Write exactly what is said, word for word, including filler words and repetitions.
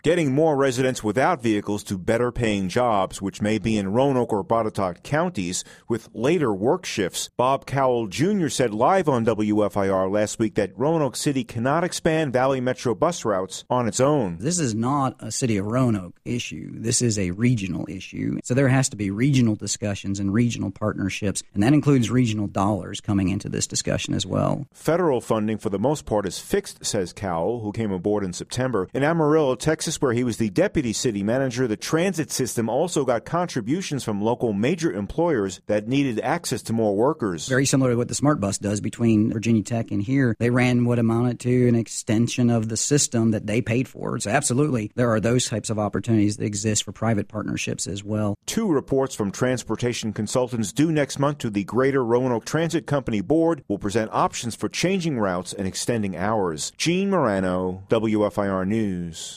getting more residents without vehicles to better paying jobs, which may be in Roanoke or Botetourt counties, with later work shifts. Bob Cowell Junior said live on W F I R last week that Roanoke City cannot expand Valley Metro bus routes on its own. This is not a City of Roanoke issue. This is a regional issue. So there has to be regional discussions and regional partnerships, and that includes regional dollars coming into this discussion as well. Federal funding for the most part is fixed, says Cowell, who came aboard in September. In Amarillo, Texas, where he was the deputy city manager, the transit system also got contributions from local major employers that needed access to more workers. Very similar to what the Smart Bus does between Virginia Tech and here. They ran what amounted to an extension of the system that they paid for. So absolutely, there are those types of opportunities that exist for private partnerships as well. Two reports from transportation consultants due next month to the Greater Roanoke Transit Company Board will present options for changing routes and extending hours. Gene Morano, W F I R News.